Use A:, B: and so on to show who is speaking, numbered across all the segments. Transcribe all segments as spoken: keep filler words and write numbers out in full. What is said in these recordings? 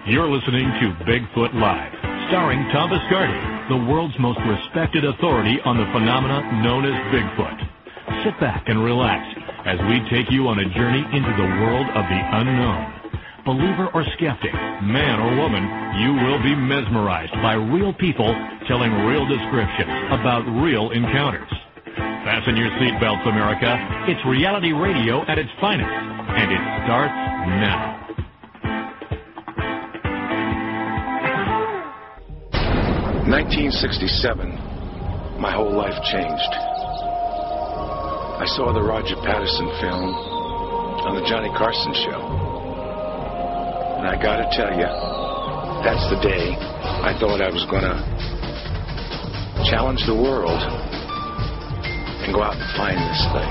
A: You're listening to Bigfoot Live, starring Tom Biscardi, the world's most respected authority on the phenomena known as Bigfoot. Sit back and relax as we take you on a journey into the world of the unknown. Believer or skeptic, man or woman, you will be mesmerized by real people telling real descriptions about real encounters. Fasten your seatbelts, America. It's reality radio at its finest, and it starts now.
B: nineteen sixty-seven, my whole life changed. I saw the Roger Patterson film on the Johnny Carson show. And I gotta tell you, that's the day I thought I was gonna challenge the world and go out and find this thing.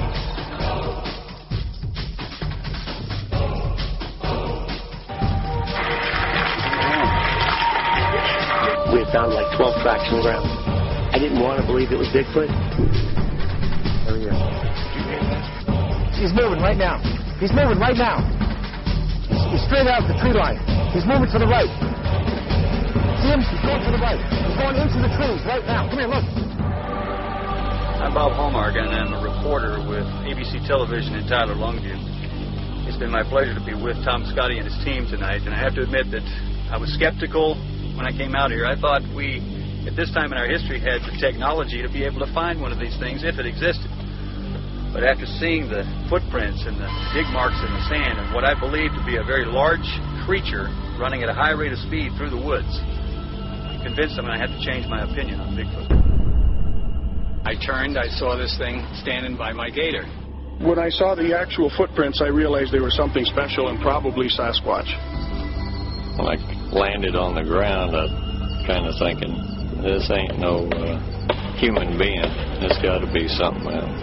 C: We had found like twelve tracks on the ground. I didn't want to believe it was Bigfoot. Oh, yeah.
D: He's moving right now. He's moving right now. He's, he's straight out the tree line. He's moving to the right. See him? He's going to the right. He's going into the trees right now. Come here, look.
E: I'm Bob Hallmark, and I'm a reporter with A B C Television in Tyler, Longview. It's been my pleasure to be with Tom Biscardi and his team tonight, and I have to admit that I was skeptical when I came out here. I thought we, at this time in our history, had the technology to be able to find one of these things if it existed. But after seeing the footprints and the dig marks in the sand and what I believe to be a very large creature running at a high rate of speed through the woods, I'm convinced I'm going to have to change my opinion on Bigfoot.
F: I turned, I saw this thing standing by my gator.
G: When I saw the actual footprints, I realized they were something special and probably Sasquatch.
H: When I landed on the ground, I was kind of thinking, this ain't no uh, human being. It's got to be something else.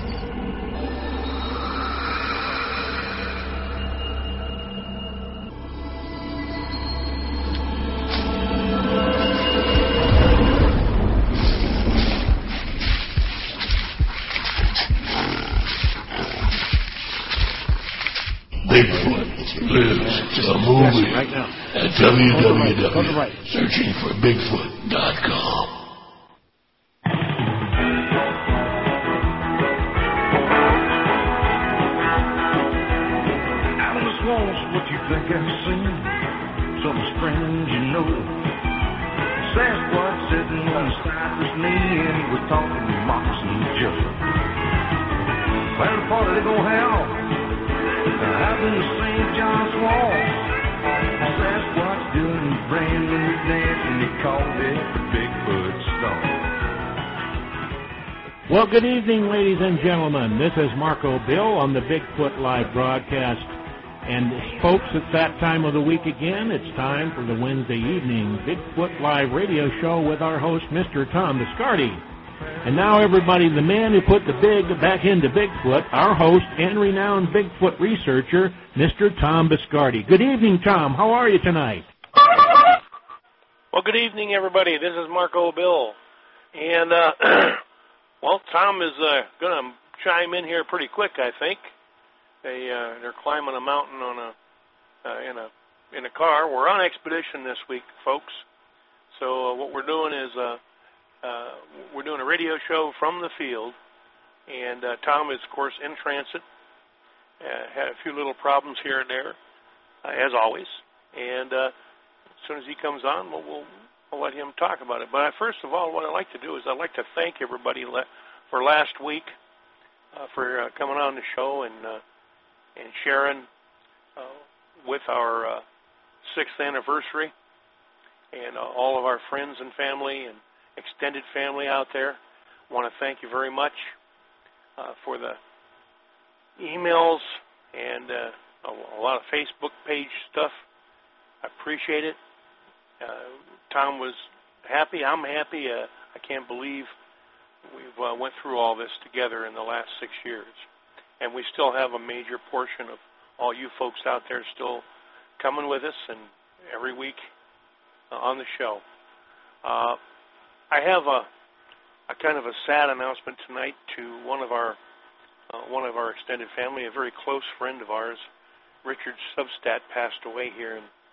I: Bigfoot lives a movie
D: right now.
I: at w w w
D: Go to right.
I: searching for bigfoot dot com.
J: Out in the swamps, what you think I've seen? Something strange, you know. Sasquatch sitting on the cypress knee, and he was talking to Moccasin Joe. Well, the party they gonna have out in the Saint John swamp, Sasquatch doing his brand new dance, and he called it the Bigfoot Stomp.
K: Well, good evening, ladies and gentlemen. This is Marco Bill on the Bigfoot Live broadcast. And folks, it's that time of the week again. It's time for the Wednesday evening Bigfoot Live radio show with our host, Mister Tom Biscardi. And now, everybody, the man who put the big back into Bigfoot, our host and renowned Bigfoot researcher, Mister Tom Biscardi. Good evening, Tom. How are you tonight?
L: Well, good evening, everybody. This is Marco Bill. And, uh, well, Tom is uh, going to chime in here pretty quick, I think. They, uh, they're climbing a mountain on a, uh, in a in a car. We're on expedition this week, folks. So uh, what we're doing is... Uh, Uh, we're doing a radio show from the field, and uh, Tom is, of course, in transit. Uh, had a few little problems here and there, uh, as always. And uh, as soon as he comes on, we'll, we'll, we'll let him talk about it. But I, first of all, what I'd like to do is I'd like to thank everybody le- for last week, uh, for uh, coming on the show and uh, and sharing uh, with our uh, sixth anniversary, and uh, all of our friends and family and extended family out there. I want to thank you very much uh, for the emails and uh, a, a lot of Facebook page stuff. I appreciate it. Uh, Tom was happy. I'm happy. Uh, I can't believe we've uh, went through all this together in the last six years. And we still have a major portion of all you folks out there still coming with us and every week uh, on the show. Uh, I have a, a kind of a sad announcement tonight to one of our uh, one of our extended family, a very close friend of ours. Richard Substat passed away here in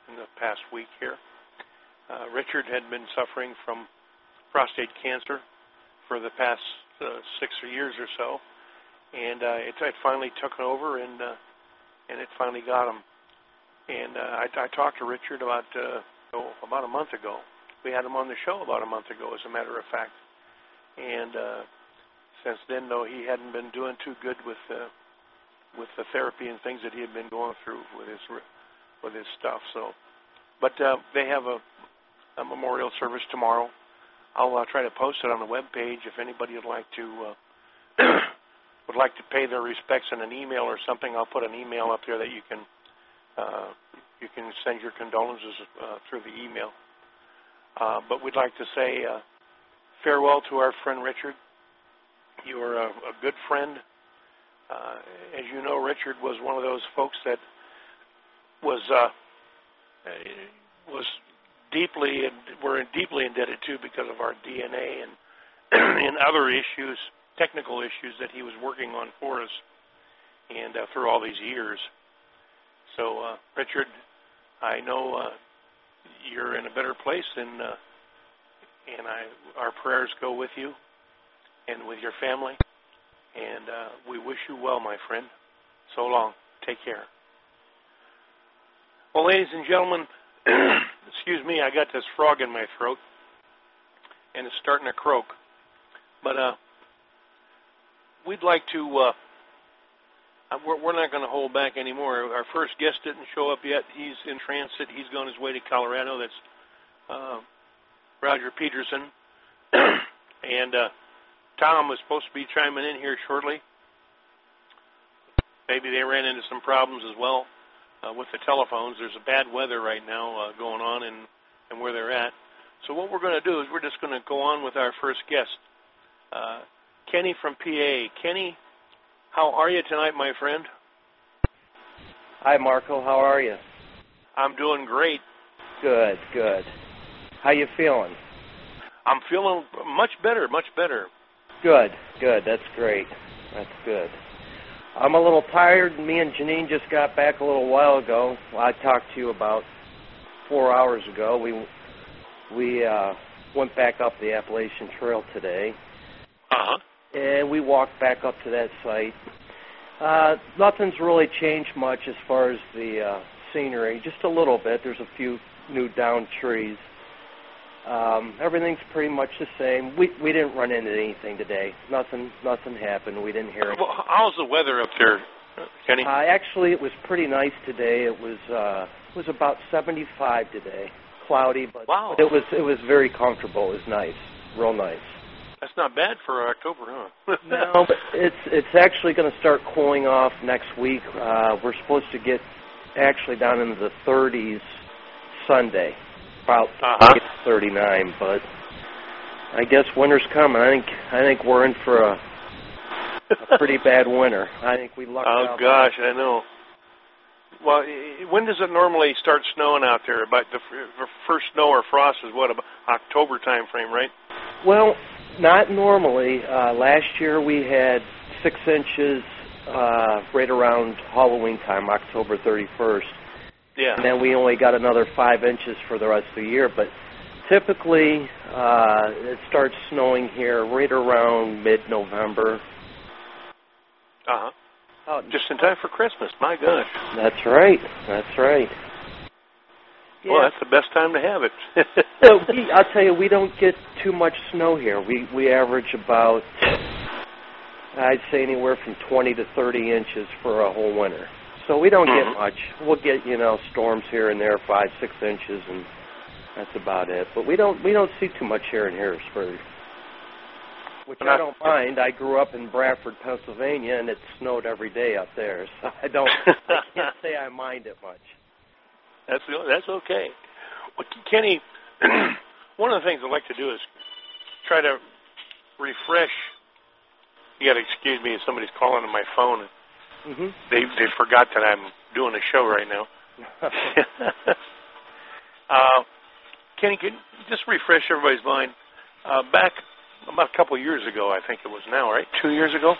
L: in the past week here. Uh, Richard had been suffering from prostate cancer for the past uh, six years or so, and uh, it, it finally took over, and uh, and it finally got him. And uh, I, I talked to Richard about uh, oh, about a month ago. We had him on the show about a month ago, as a matter of fact. And uh, since then, though, he hadn't been doing too good with uh, with the therapy and things that he had been going through with his with his stuff. So, but uh, they have a, a memorial service tomorrow. I'll uh, try to post it on the web page if anybody would like to uh, would like to pay their respects in an email or something. I'll put an email up there that you can uh, you can send your condolences uh, through the email. Uh, but we'd like to say uh, farewell to our friend Richard. You are a, a good friend. Uh, as you know, Richard was one of those folks that was uh, was deeply we're deeply indebted to because of our D N A and and other issues, technical issues that he was working on for us, and uh, through all these years. So, uh, Richard, I know uh, you're in a better place, and uh, and I our prayers go with you and with your family. And uh, we wish you well, my friend. So long. Take care. Well, ladies and gentlemen, excuse me, I got this frog in my throat, and it's starting to croak. But uh, we'd like to, uh, we're, we're not going to hold back anymore. Our first guest didn't show up yet. He's in transit. He's on his way to Colorado. That's uh, Roger Peterson. and uh, Tom was supposed to be chiming in here shortly. Maybe they ran into some problems as well uh, with the telephones. There's a bad weather right now uh, going on and, and where they're at. So what we're going to do is we're just going to go on with our first guest, uh, Kenny from P A. Kenny, how are you tonight, my friend?
M: Hi, Marco. How are you?
L: I'm doing great.
M: Good, good. How you feeling?
L: I'm feeling much better, much better.
M: Good, good. That's great. That's good. I'm a little tired. Me and Janine just got back a little while ago. I talked to you about four hours ago. We we uh, went back up the Appalachian Trail today.
L: Uh-huh.
M: And we walked back up to that site. Uh, nothing's really changed much as far as the uh, scenery, just a little bit. There's a few new downed trees. Um, everything's pretty much the same. We we didn't run into anything today. Nothing nothing happened. We didn't hear it.
L: Well, how's the weather up there, Kenny?
M: Uh, actually, it was pretty nice today. It was uh, it was about seventy-five today. Cloudy, but,
L: wow.
M: but it was it was very comfortable. It was nice, real nice.
L: That's not bad for October, huh?
M: No, but it's it's actually going to start cooling off next week. Uh, we're supposed to get actually down into the thirties Sunday. About
L: uh-huh.
M: thirty-nine, but I guess winter's coming. I think I think we're in for a, a pretty bad winter. I think we lucked
L: oh,
M: out.
L: Oh gosh, I know. Well, when does it normally start snowing out there? About the first snow or frost is what, about October time frame, right?
M: Well, not normally. Uh, last year we had six inches uh, right around Halloween time, October thirty-first.
L: Yeah.
M: And then we only got another five inches for the rest of the year. But typically, uh, it starts snowing here right around mid-November.
L: Uh-huh. Oh, just in time for Christmas. My gosh.
M: That's right. That's right.
L: Yeah. Well, that's the best time to have it.
M: So we, I'll tell you, we don't get too much snow here. We we average about, I'd say, anywhere from twenty to thirty inches for a whole winter. So we don't
L: mm-hmm.
M: get much. We'll get, you know, storms here and there, five, six inches, and that's about it. But we don't we don't see too much here in Harrisburg, which I don't mind. I grew up in Bradford, Pennsylvania, and it snowed every day up there, so I don't. I can't say I mind it much.
L: That's that's okay. Well, Kenny, one of the things I'd like to do is try to refresh. You got to excuse me if somebody's calling on my phone.
M: Mm-hmm.
L: They they forgot that I'm doing a show right now. uh, Kenny, can you just refresh everybody's mind? Uh, back about a couple of years ago, I think it was now, right? Two years ago?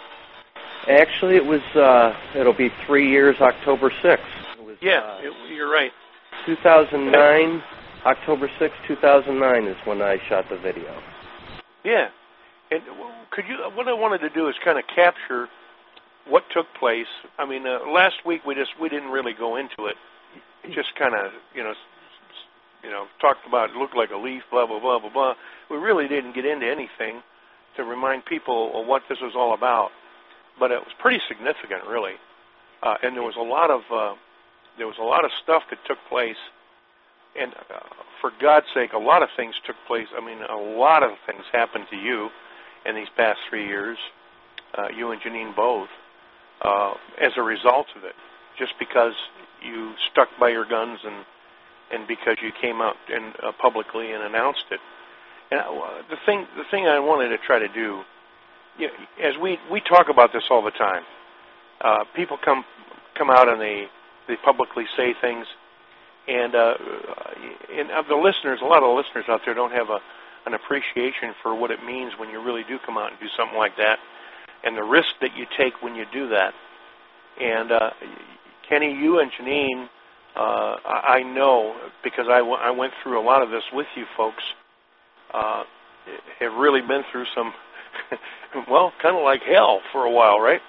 M: Actually, it was. Uh, it'll be three years, October sixth. It was,
L: yeah,
M: uh,
L: it, you're right.
M: two thousand nine, October sixth, two thousand nine is when I shot the video.
L: Yeah. And could you, what I wanted to do is kind of capture what took place. I mean, uh, last week we just, we didn't really go into it. Just kind of, you know, you know, talked about it looked like a leaf, blah, blah, blah, blah, blah. We really didn't get into anything to remind people of what this was all about. But it was pretty significant, really. Uh, and there was a lot of, uh, there was a lot of stuff that took place. And uh, for God's sake, a lot of things took place. I mean, a lot of things happened to you in these past three years, uh, you and Janine both, uh, as a result of it, just because you stuck by your guns and and because you came out and uh, publicly and announced it. And uh, the thing, the thing I wanted to try to do, you know, as we we talk about this all the time, uh, people come come out and they they publicly say things, and uh, and of the listeners, a lot of the listeners out there don't have a an appreciation for what it means when you really do come out and do something like that, and the risk that you take when you do that. And uh, Kenny, you and Janine, uh, I know, because I, w I went through a lot of this with you folks, uh, have really been through some, well, kind of like hell for a while, right?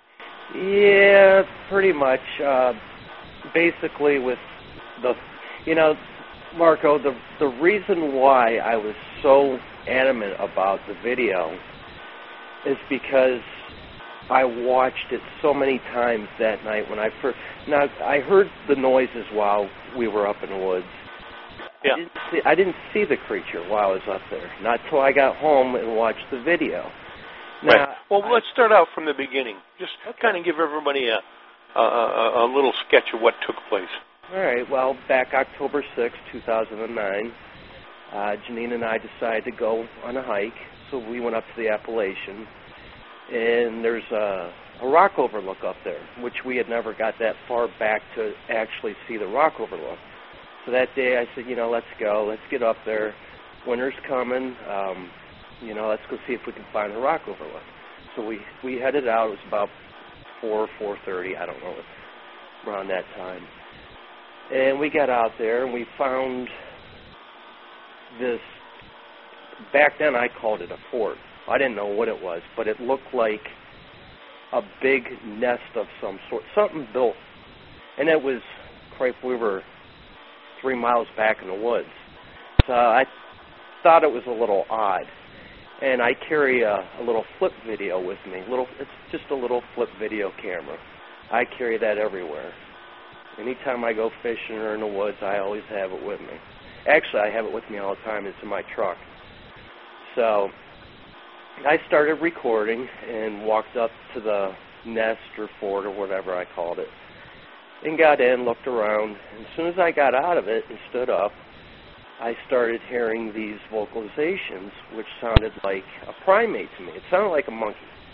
M: Yeah, pretty much. Uh, basically with the, you know, Marco, the, the reason why I was so adamant about the video is because I watched it so many times that night when I first... Now, I heard the noises while we were up in the woods.
L: Yeah.
M: I didn't see, I didn't see the creature while I was up there, not till I got home and watched the video. Now,
L: right. Well, I, let's start out from the beginning. Just okay. kind of give everybody a, a, a, a little sketch of what took place.
M: All right, well, back October sixth, two thousand nine, uh, Janine and I decided to go on a hike, so we went up to the Appalachian, and there's a, a rock overlook up there, which we had never got that far back to actually see the rock overlook. So that day I said, you know, let's go, let's get up there. Winter's coming, um, you know, let's go see if we can find a rock overlook. So we, we headed out. It was about four, four thirty, I don't know, around that time. And we got out there, and we found this, back then I called it a fort. I didn't know what it was, but it looked like a big nest of some sort, something built. And it was, crap, we were three miles back in the woods. So I thought it was a little odd. And I carry a, a little flip video with me. Little, it's just a little flip video camera. I carry that everywhere. Anytime I go fishing or in the woods, I always have it with me. Actually, I have it with me all the time. It's in my truck. So I started recording and walked up to the nest or fort or whatever I called it and got in, looked around. And as soon as I got out of it and stood up, I started hearing these vocalizations, which sounded like a primate to me. It sounded like a monkey.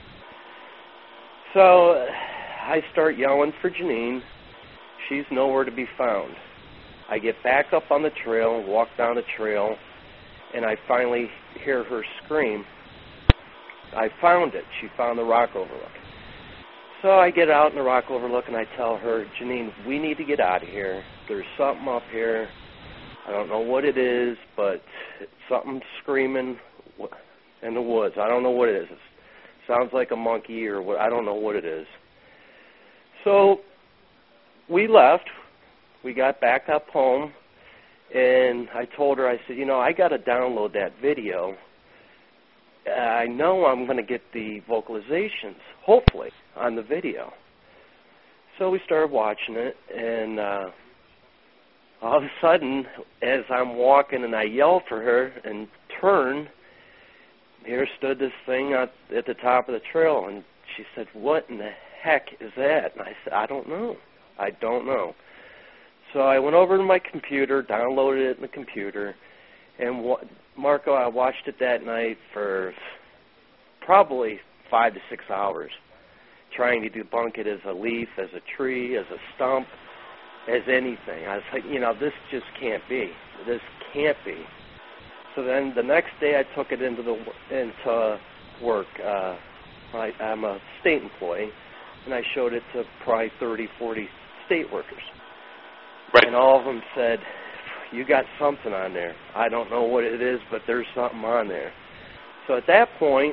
M: So I start yelling for Janine. She's nowhere to be found. I get back up on the trail, walk down the trail, and I finally hear her scream. I found it. She found the rock overlook. So I get out in the rock overlook and I tell her, Janine, we need to get out of here. There's something up here. I don't know what it is, but it's something screaming in the woods. I don't know what it is. It sounds like a monkey or what. I don't know what it is. So we left. We got back up home, and I told her, I said, you know, I got to download that video. I know I'm going to get the vocalizations, hopefully, on the video. So we started watching it, and uh, all of a sudden, as I'm walking and I yell for her and turn, here stood this thing at, at the top of the trail, and she said, what in the heck is that? And I said, I don't know. I don't know. So I went over to my computer, downloaded it in the computer, and wa Marco, I watched it that night for probably five to six hours, trying to debunk it as a leaf, as a tree, as a stump, as anything. I was like, you know, this just can't be. This can't be. So then the next day I took it into the into work. Uh, I, I'm a state employee, and I showed it to probably thirty, forty state workers. and all of them said, "You got something on there. I don't know what it is, but there's something on there." So at that point,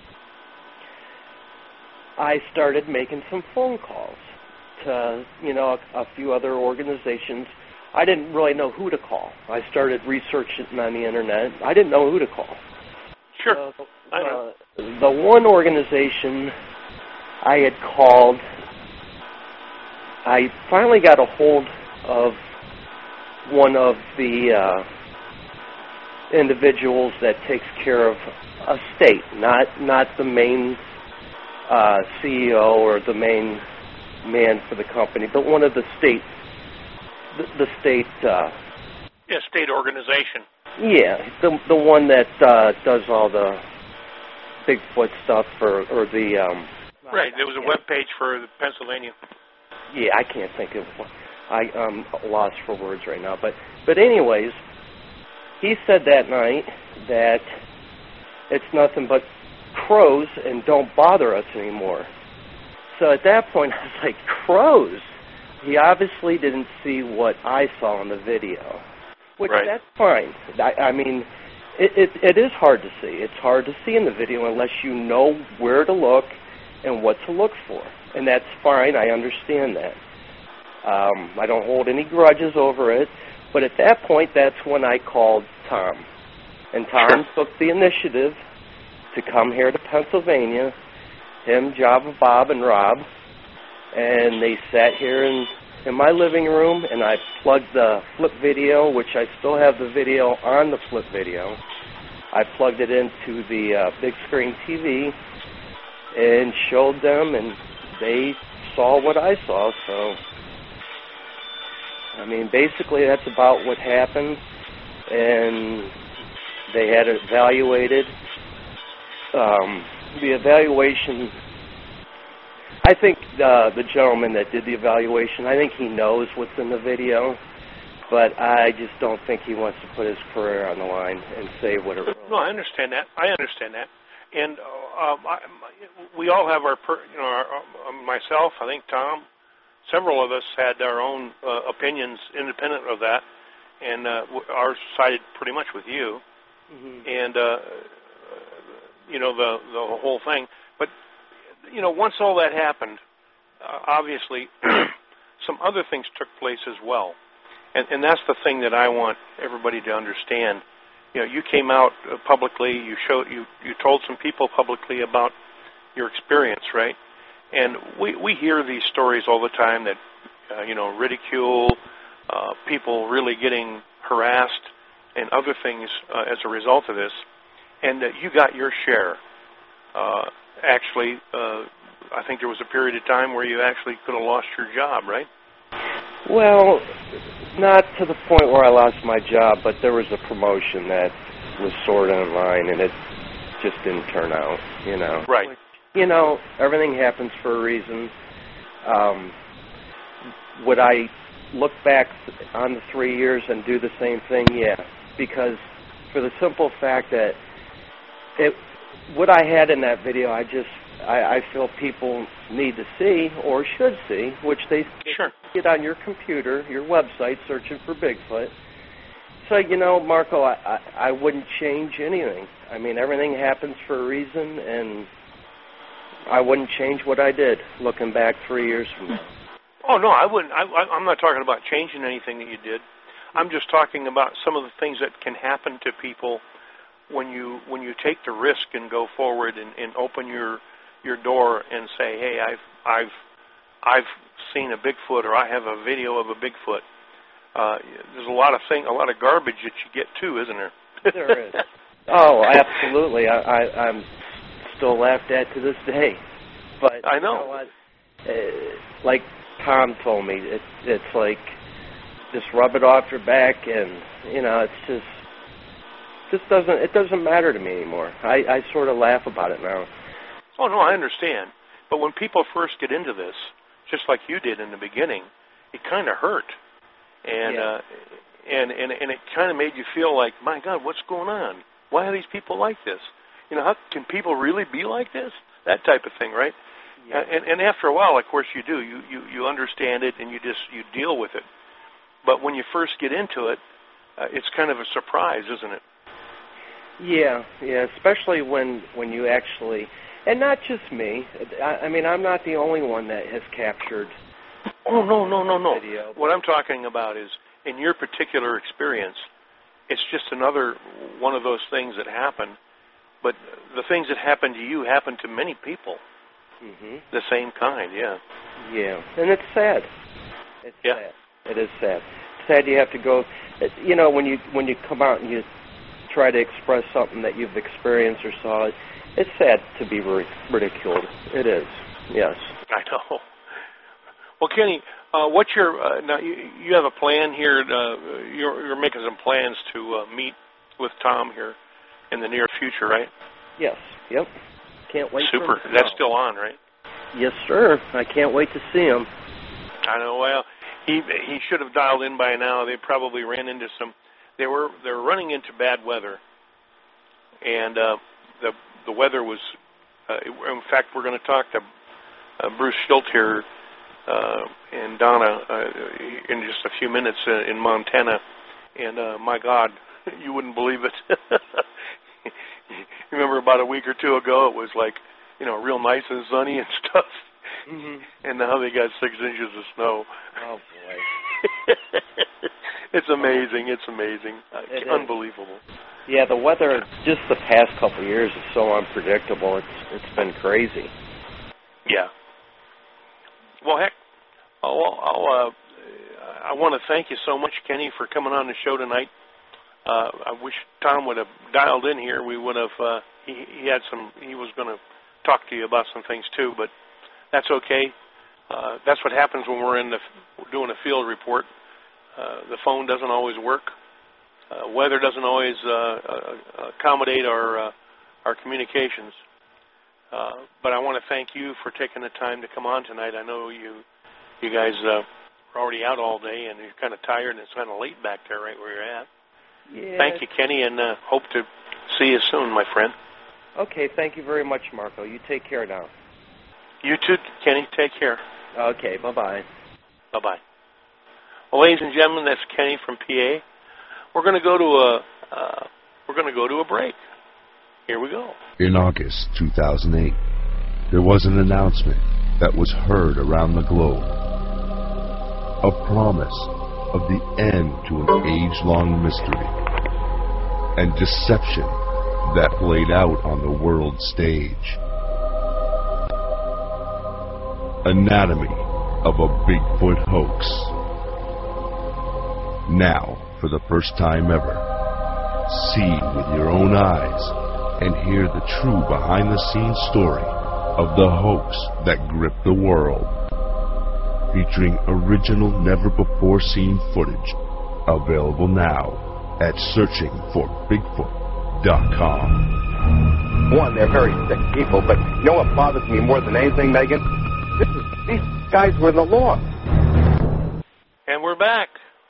M: I started making some phone calls to, you know, a, a few other organizations. I didn't really know who to call. I started researching on the internet. I didn't know who to call.
L: Sure.
M: So,
L: I know.
M: Uh, the one organization I had called, I finally got a hold of one of the uh, individuals that takes care of a state, not not the main uh, C E O or the main man for the company, but one of the state, the, the state. Uh,
L: yeah, state organization.
M: Yeah, the the one that uh, does all the Bigfoot stuff for, or the. Um,
L: right, there was a
M: yeah.
L: web page for Pennsylvania.
M: Yeah, I can't think of one. I, I'm lost for words right now. But, but anyways, he said that night that it's nothing but crows and don't bother us anymore. So at that point, I was like, crows? He obviously didn't see what I saw in the video, which
L: right.
M: that's fine. I, I mean, it, it, it is hard to see. It's hard to see in the video unless you know where to look and what to look for. And that's fine. I understand that. Um, I don't hold any grudges over it. But at that point, that's when I called Tom. And Tom took the initiative to come here to Pennsylvania, him, Java Bob, and Rob. And they sat here in, in my living room, and I plugged the flip video, which I still have the video on the flip video. I plugged it into the uh, big screen T V and showed them, and they saw what I saw. So, I mean, basically that's about what happened, and they had it evaluated. Um, the evaluation, I think uh, the gentleman that did the evaluation, I think he knows what's in the video, but I just don't think he wants to put his career on the line and say what it was.
L: No, I understand that. I understand that. And uh, I, we all have our, per, you know, our, uh, myself, I think Tom, several of us had our own uh, opinions independent of that, and uh, ours sided pretty much with you.
M: Mm-hmm.
L: And, uh, you know, the, the whole thing. But, you know, once all that happened, uh, obviously some other things took place as well. And, and that's the thing that I want everybody to understand. You know, you came out uh, publicly, you showed, you, you told some people publicly about your experience, right? And we, we hear these stories all the time that, uh, you know, ridicule, uh, people really getting harassed and other things uh, as a result of this, and that you got your share. Uh, actually, uh, I think there was a period of time where you actually could have lost your job, right?
M: Well, not to the point where I lost my job, but there was a promotion that was sort of in line, and it just didn't turn out, you know.
L: Right.
M: You know, everything happens for a reason. Um, would I look back on the three years and do the same thing? Yeah, because for the simple fact that it, what I had in that video, I just, I, I feel people need to see or should see, which they
L: sure.
M: get on your computer, your website, searching for Bigfoot. So, you know, Marco, I, I, I wouldn't change anything. I mean, everything happens for a reason, and I wouldn't change what I did looking back three years from now.
L: Oh, no, I wouldn't. I, I, I'm not talking about changing anything that you did. I'm just talking about some of the things that can happen to people when you when you take the risk and go forward and, and open your your door and say, hey, I've I've I've seen a Bigfoot, or I have a video of a Bigfoot. Uh, there's a lot of thing, a lot of garbage that you get too, isn't there?
M: There is. Oh, absolutely. I, I, I'm still laughed at to this day. But
L: I know.
M: You know what? Uh, like Tom told me, it, it's like just rub it off your back, and you know, it's just just doesn't it doesn't matter to me anymore. I, I sort of laugh about it now.
L: Oh no, I understand. But when people first get into this, just like you did in the beginning, it kind of hurt, and
M: yeah.
L: uh, and and and it kind of made you feel like, my God, what's going on? Why are these people like this? You know, how can people really be like this? That type of thing, right?
M: Yeah.
L: And and after a while, of course, you do. You you you understand it, and you just you deal with it. but when you first get into it, uh, it's kind of a surprise, isn't it?
M: Yeah, yeah, especially when when you actually, and not just me. I, I mean, I'm not the only one that has captured.
L: Oh no, no, no, no.
M: Video.
L: What I'm talking about is, in your particular experience, it's just another one of those things that happen. But the things that happen to you happen to many people.
M: Mm-hmm.
L: The same kind, yeah.
M: Yeah, and it's sad. It's
L: yeah.
M: sad. It is sad. It's sad you have to go. You know, when you when you come out and you try to express something that you've experienced or saw, it, it's sad to be ridiculed. It is. Yes.
L: I know. Well, Kenny, uh, what's your uh, now? You, you have a plan here. Uh, you're, you're making some plans to uh, meet with Tom here in the near future, right?
M: Yes. Yep. Can't wait.
L: Super.
M: For him
L: That's still on, right?
M: Yes, sir. I can't wait to see him.
L: I know. Well, he he should have dialed in by now. They probably ran into some. They were they were running into bad weather, and uh, the the weather was. Uh, in fact, we're going to talk to uh, Bruce Schultz here uh, and Donna uh, in just a few minutes uh, in Montana, and uh, my God, you wouldn't believe it. You remember about a week or two ago, it was like, you know, real nice and sunny and stuff.
M: Mm-hmm.
L: And now they got six inches of snow.
M: Oh, boy.
L: It's amazing. It's amazing.
M: It
L: It's unbelievable.
M: Yeah, the weather just the past couple of years is so unpredictable. It's It's been crazy.
L: Yeah. Well, heck, I'll, I'll, uh, I want to thank you so much, Kenny, for coming on the show tonight. Uh, I wish Tom would have dialed in here. We would have. Uh, he, he had some. He was going to talk to you about some things too, but that's okay. Uh, that's what happens when we're in the doing a field report. Uh, the phone doesn't always work. Uh, weather doesn't always uh, uh, accommodate our uh, our communications. Uh, but I want to thank you for taking the time to come on tonight. I know you you guys uh, are already out all day and you're kind of tired and it's kind of late back there, right where you're at.
M: Yeah.
L: Thank you, Kenny, and uh, hope to see you soon, my friend.
M: Okay, thank you very much, Marco. You take care now.
L: You too, Kenny. Take care.
M: Okay, bye-bye.
L: Bye-bye. Well, ladies and gentlemen, that's Kenny from P A. We're going to go to a uh, we're going to go to a break. Here we go.
N: In August two thousand eight, there was an announcement that was heard around the globe. A promise of the end to an age-long mystery and deception that played out on the world stage. Anatomy of a Bigfoot hoax. Now, for the first time ever, see with your own eyes and hear the true behind-the-scenes story of the hoax that gripped the world. Featuring original, never-before-seen footage, available now at searching for bigfoot dot com.
O: One, they're very sick people, but you know what bothers me more than anything, Megan? This is, these guys were the law.
L: And we're back.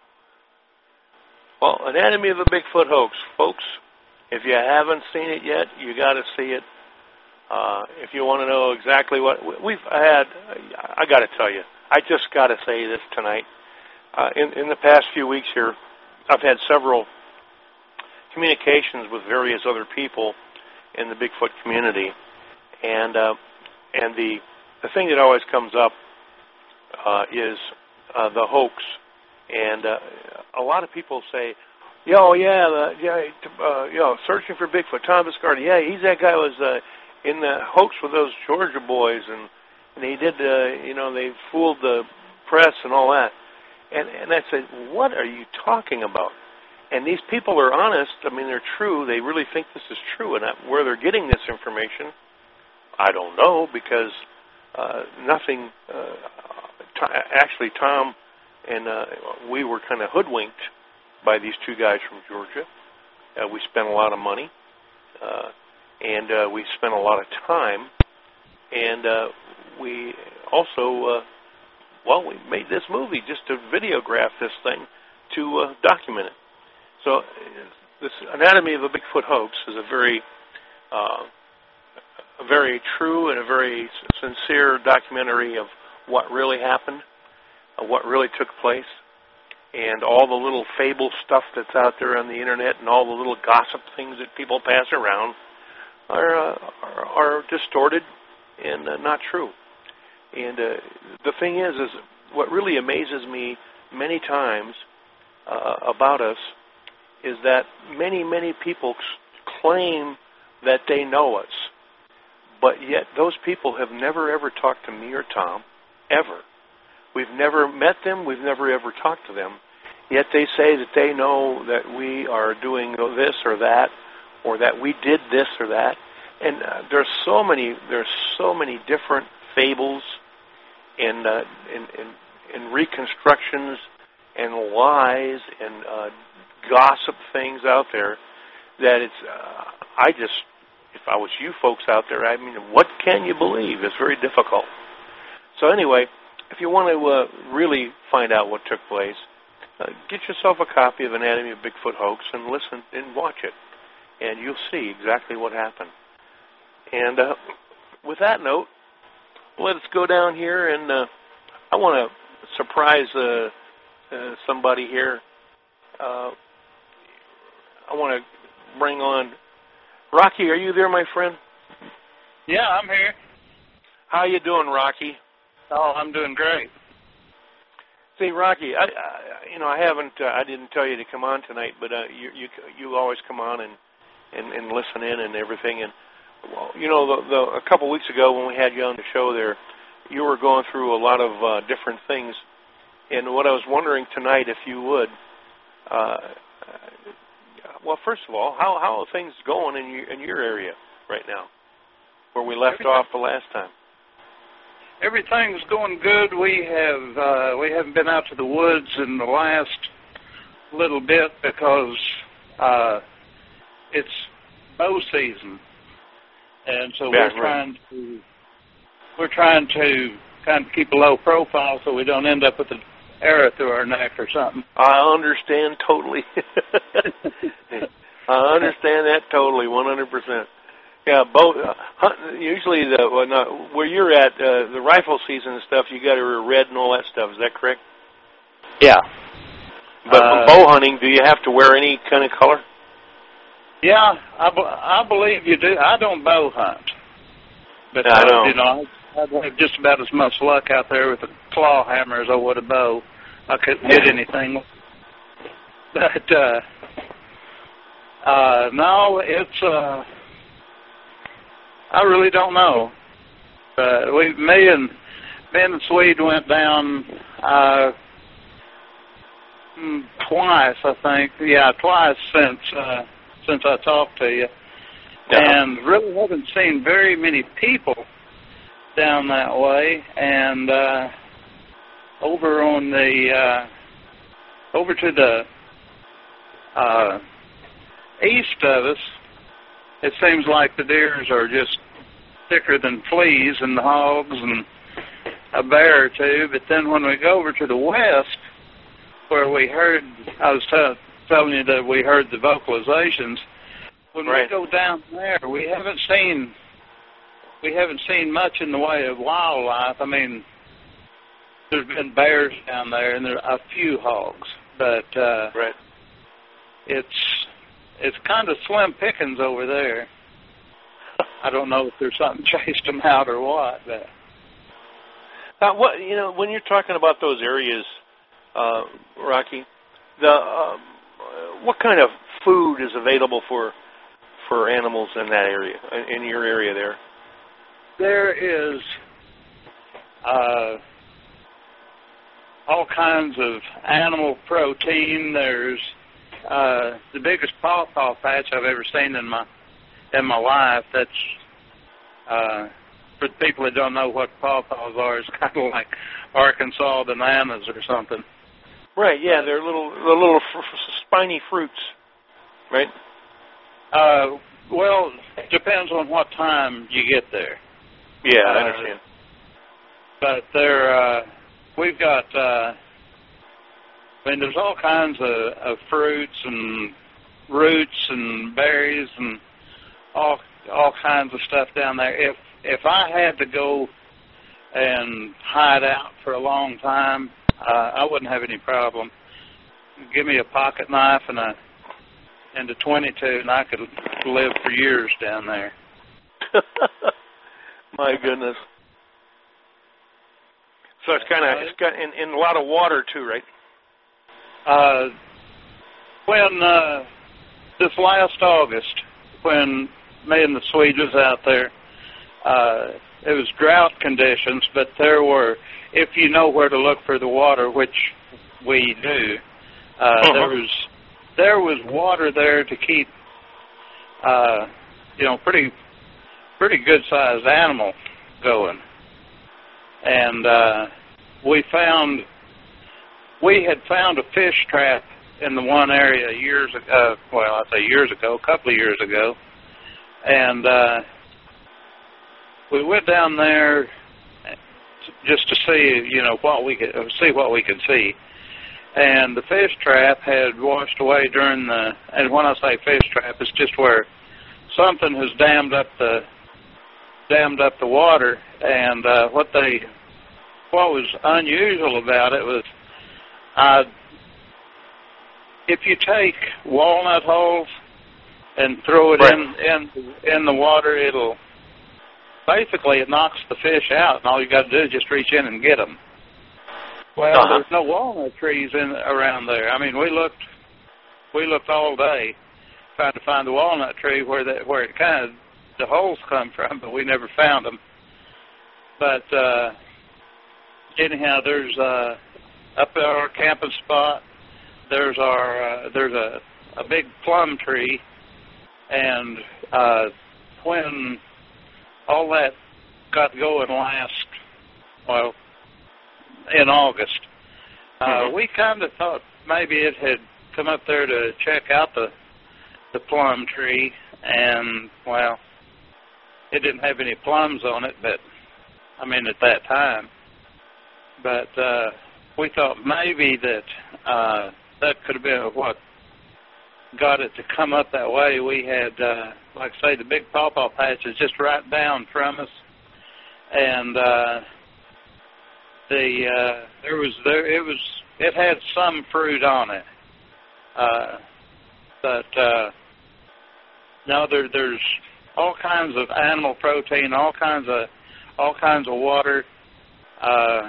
L: Well, Anatomy of a Bigfoot Hoax. Folks, if you haven't seen it yet, you got to see it. Uh, if you want to know exactly what we've had, I got to tell you, I just got to say this tonight. Uh, in, in the past few weeks here, I've had several communications with various other people in the Bigfoot community, and uh, and the the thing that always comes up uh, is uh, the hoax. And uh, a lot of people say, "Yo, yeah, the, yeah, uh, yo, searching for Bigfoot, Tom Biscardi. Yeah, he's that guy who was uh, in the hoax with those Georgia boys, and and he did, uh, you know, they fooled the press and all that." And and I said, "What are you talking about?" And these people are honest. I mean, they're true. They really think this is true. And where they're getting this information, I don't know, because uh, nothing. Uh, t- actually, Tom and uh, we were kind of hoodwinked by these two guys from Georgia. Uh, we spent a lot of money, uh, and uh, we spent a lot of time, and uh, we also, uh, well, we made this movie just to videograph this thing to uh, document it. So uh, this Anatomy of a Bigfoot Hoax is a very, uh, a very true and a very sincere documentary of what really happened, uh, what really took place. and all the little fable stuff that's out there on the internet and all the little gossip things that people pass around are uh, are, are distorted and uh, not true. And uh, the thing is, is what really amazes me many times uh, about us is that many, many people claim that they know us, but yet those people have never, ever talked to me or Tom, ever. We've never met them. We've never, ever talked to them, yet they say that they know that we are doing this or that, or that we did this or that. And uh, there's so many, there's so many different fables and, uh, and, and, and reconstructions and lies and uh, gossip things out there that it's, uh, I just, if I was you folks out there, I mean, what can you believe? It's very difficult. So anyway, if you want to uh, really find out what took place, uh, get yourself a copy of Anatomy of Bigfoot Hoax and listen and watch it, and you'll see exactly what happened. And uh, with that note, let's go down here, and uh, I want to surprise uh, uh, somebody here. Uh, I want to bring on Rocky. Are you there, my friend?
P: Yeah, I'm here.
L: How you doing, Rocky?
P: Oh, I'm doing great.
L: See, Rocky, I, I you know I haven't uh, I didn't tell you to come on tonight, but uh, you you you always come on and, and, and listen in and everything. And well, you know, the, the, a couple weeks ago when we had you on the show, there, you were going through a lot of uh, different things. And what I was wondering tonight, if you would, uh, well, first of all, how how are things going in your in your area right now, where we left off the last time?
P: Everything's going good. We have uh, we haven't been out to the woods in the last little bit because uh, it's bow season, and so
L: yeah,
P: we're
L: right.
P: trying to we're trying to kind of keep a low profile so we don't end up with an arrow through our neck or something.
L: I understand totally. I understand that totally, one hundred percent. Yeah, both. Uh, hunt, usually, the well, not, where you're at, uh, the rifle season and stuff, you got to red and all that stuff. Is that correct?
P: Yeah.
L: But
P: uh,
L: bow hunting, do you have to wear any kind of color?
P: Yeah, I, I believe you do. I don't bow hunt, but
L: I know.
P: Uh, you know, I'd have just about as much luck out there with a claw hammer as I would a bow. I couldn't hit anything. But uh, uh, no, it's. Uh, I really don't know. Uh, we, me and Ben and Swede went down uh, twice, I think. Yeah, twice since uh, since I talked to you, yeah. And really haven't seen very many people down that way. And uh, over on the uh, over to the uh, east of us, it seems like the deers are just thicker than fleas and the hogs and a bear or two. But then when we go over to the west, where we heard, I was t- telling you that we heard the vocalizations. When right. we go down there, we haven't seen we haven't seen much in the way of wildlife. I mean, there's been bears down there and there are a few hogs, but uh,
L: right.
P: it's it's kind of slim pickings over there. I don't know if there's something chased them out or what. But
L: uh, what you know, when you're talking about those areas, uh, Rocky, the uh, what kind of food is available for for animals in that area, in your area there?
P: There is uh, all kinds of animal protein. There's uh, the biggest pawpaw patch I've ever seen in my in my life. That's uh, for the people that don't know what pawpaws are. It's kind of like Arkansas bananas or something.
L: Right. Yeah, they're little, the little f- f- spiny fruits, right?
P: Uh, well, it depends on what time you get there.
L: Yeah, I
P: uh,
L: understand.
P: But there, uh, we've got. Uh, I mean, there's all kinds of, of fruits and roots and berries and all all kinds of stuff down there. If if I had to go and hide out for a long time, uh, I wouldn't have any problem. give me a pocket knife and a and a twenty-two, and I could live for years down there.
L: My goodness. So it's kind of it's got in, in a lot of water too, right?
P: Uh, when uh, this last August, when me and the Swede was out there, uh, it was drought conditions, but there were, if you know where to look for the water, which we do, uh, uh-huh. there was there was water there to keep, uh, you know, pretty pretty good sized animal going, and uh, we found we had found a fish trap in the one area years ago. Well, I say years ago, a couple of years ago, and uh, we went down there just to see, you know, what we could see what we could see. And the fish trap had washed away during the, and when I say fish trap, it's just where something has dammed up the dammed up the water. And uh, what they, what was unusual about it was, uh, if you take walnut hulls and throw it right. in in in the water, it'll basically it knocks the fish out, and all you got to do is just reach in and get them. Well, uh-huh. there's no walnut trees in around there. I mean, we looked, we looked all day trying to find the walnut tree where that where it kind of the holes come from, but we never found them. But uh, anyhow, there's uh, up at our camping spot. There's our uh, there's a a big plum tree, and uh, when all that got going last, well. in August. Uh, mm-hmm. We kind of thought maybe it had come up there to check out the the plum tree, and, well, it didn't have any plums on it, but, I mean, at that time. But uh, we thought maybe that uh, that could have been what got it to come up that way. We had, uh, like I say, the big pawpaw patch is just right down from us, and uh, The uh, there was there it was it had some fruit on it, uh, but uh, no there there's all kinds of animal protein, all kinds of all kinds of water. Uh,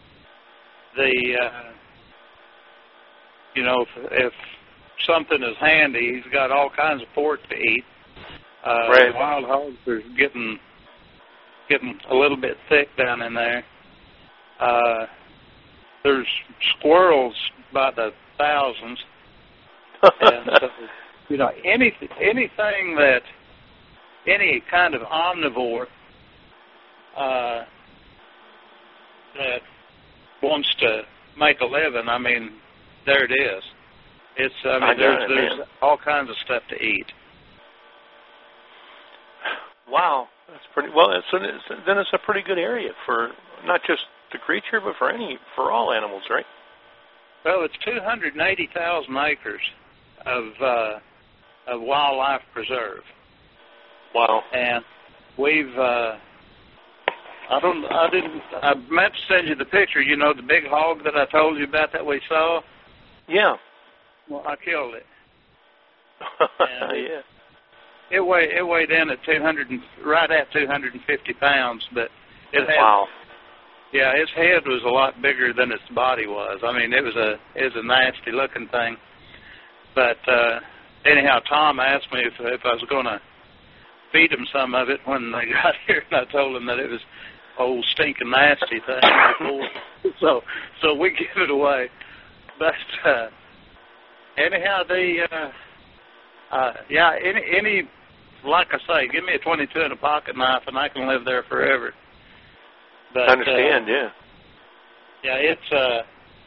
P: the uh, you know if, if something is handy, he's got all kinds of pork to eat. Uh,
L: right.
P: The wild hogs are getting getting a little bit thick down in there. Uh, there's squirrels by the thousands, and so, you know, any anything that any kind of omnivore uh, that wants to make a living, I mean, there it is. It's I mean,
L: I
P: there's
L: it,
P: there's
L: man.
P: all kinds of stuff to eat.
L: Wow, that's pretty well. It's, it's, then it's a pretty good area for not just the creature, but for any, for all animals, right?
P: Well, it's two hundred eighty thousand acres of uh, of wildlife preserve.
L: Wow!
P: And we've, uh, I don't, I didn't, I meant to send you the picture. You know, the big hog that I told you about that we saw.
L: Yeah.
P: Well, I killed it.
L: yeah.
P: It weighed, it weighed in at two hundred, right at two hundred fifty pounds, but it had.
L: Wow.
P: Yeah, its head was a lot bigger than its body was. I mean, it was a it was a nasty looking thing. But uh, anyhow, Tom asked me if if I was going to feed him some of it when they got here, and I told him that it was old stinking nasty thing. so so we give it away. But uh, anyhow, the uh, uh, yeah, any any like I say, give me a twenty-two and a pocket knife, and I can live there forever. But,
L: I understand,
P: uh,
L: yeah.
P: Yeah, it's uh,